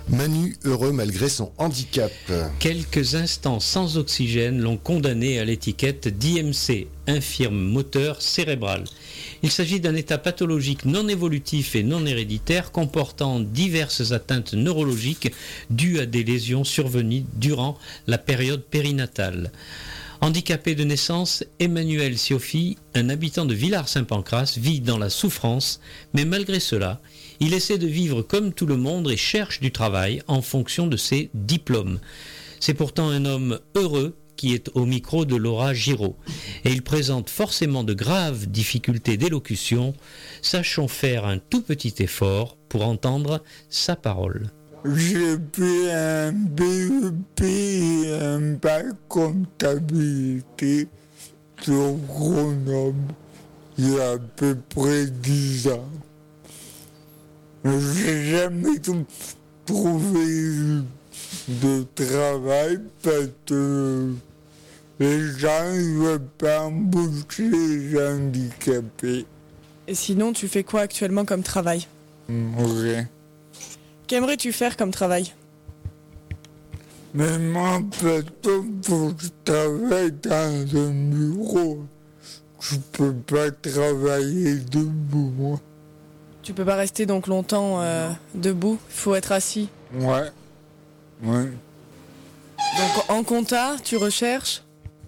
Manu, heureux malgré son handicap. Quelques instants sans oxygène l'ont condamné à l'étiquette d'IMC, infirme moteur cérébral. Il s'agit d'un état pathologique non évolutif et non héréditaire comportant diverses atteintes neurologiques dues à des lésions survenues durant la période périnatale. Handicapé de naissance, Emmanuel Siofi, un habitant de Villars-Saint-Pancras, vit dans la souffrance, mais malgré cela, il essaie de vivre comme tout le monde et cherche du travail en fonction de ses diplômes. C'est pourtant un homme heureux qui est au micro de Laura Giraud. Et il présente forcément de graves difficultés d'élocution. Sachons faire un tout petit effort pour entendre sa parole. J'ai fait un BEP et un bac comptabilité sur Grenoble il y a à peu près 10 ans. J'ai jamais trouvé de travail parce que les gens ne veulent pas embaucher les handicapés. Et sinon, tu fais quoi actuellement comme travail ? Rien. Qu'aimerais-tu faire comme travail ? Mais moi, plutôt pour que je travaille dans un bureau. Je peux pas travailler debout, moi. Tu peux pas rester donc longtemps debout, il faut être assis. Ouais. Donc en compta, tu recherches ?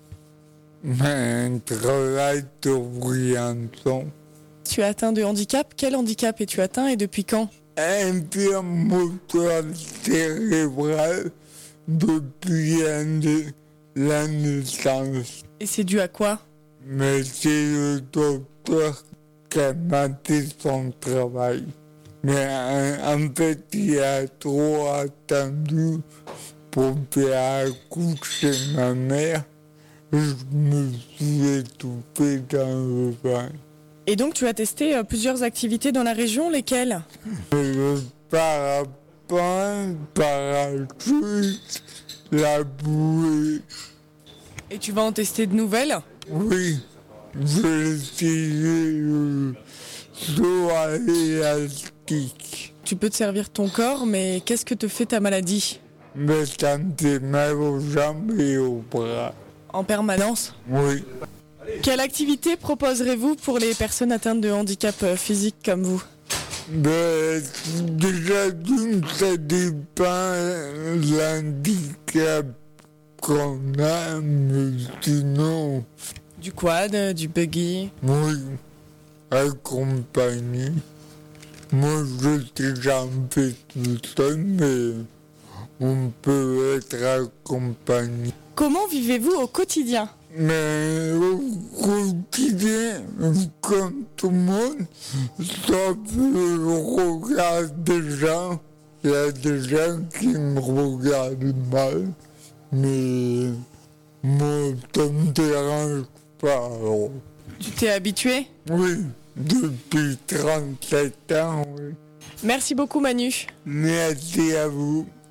Un travail de Briançon. Tu es atteint de handicap ? Quel handicap es-tu atteint et depuis quand ? Infirme moteur cérébral depuis la naissance. Et c'est dû à quoi ? Mais c'est le docteur qui a maté son travail. Mais en fait, il a trop attendu pour faire accoucher ma mère. Je me suis étouffé dans le bain. Et donc tu as testé plusieurs activités dans la région, lesquelles ? Le parapente, parachute, la bouée. Et tu vas en tester de nouvelles ? Oui, j'ai essayé le saut à élastique. Tu peux te servir ton corps, mais qu'est-ce que te fait ta maladie ? Mais ça me fait mal aux jambes et aux bras. En permanence ? Oui. Quelle activité proposerez-vous pour les personnes atteintes de handicap physique comme vous ? Ben, déjà d'une, ça dépend de l'handicap qu'on a, mais sinon... Du quad, du buggy ? Oui, accompagné. Moi, je sais j'en fais tout seul, mais on peut être accompagné. Comment vivez-vous au quotidien ? Mais au quotidien, comme tout le monde, sauf le regard des gens. Il y a des gens qui me regardent mal, mais moi, ça me dérange pas. Alors. Tu t'es habitué ? Oui, depuis 37 ans, oui. Merci beaucoup Manu. Merci à vous.